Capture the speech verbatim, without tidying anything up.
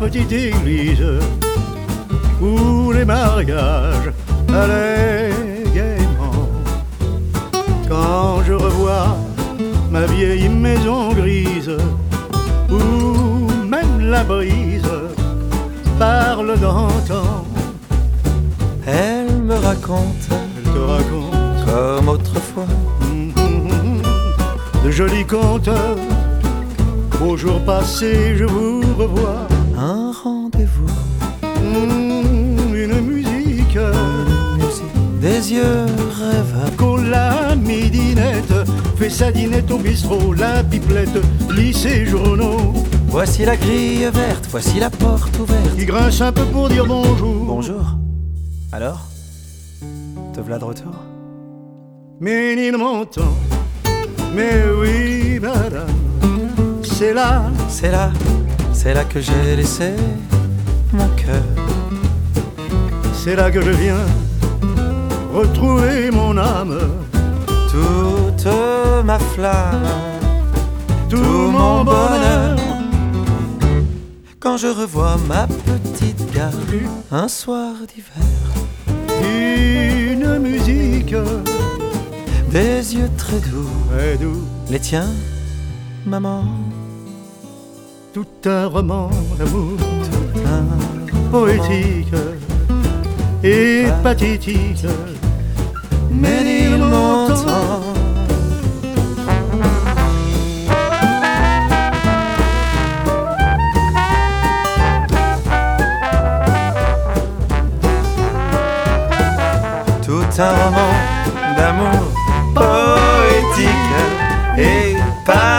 petite église où les mariages allaient gaiement. Quand je revois ma vieille maison grise où même la brise parle d'antan, elle me raconte, elle te raconte comme autrefois, mm-hmm, de jolis contes. Au jour passé, je vous revois. Un rendez-vous, mmh, une musique, une musique, des yeux rêveurs. Quand la midinette fait sa dinette au bistrot, la pipelette lit ses journaux. Voici la grille verte, voici la porte ouverte. Il grince un peu pour dire bonjour. Bonjour. Alors, te voilà de retour? Mais il m'entend. Mais oui, madame, c'est là, c'est là, c'est là que j'ai laissé mon cœur. C'est là que je viens retrouver mon âme, toute ma flamme, tout, tout mon bonheur. Quand je revois ma petite gare, un soir d'hiver, une musique, des yeux très doux, très doux, les tiens, maman. Tout un roman d'amour, tout un poétique et ah, pathétique, mais il m'entend. Un roman d'amour poétique et pas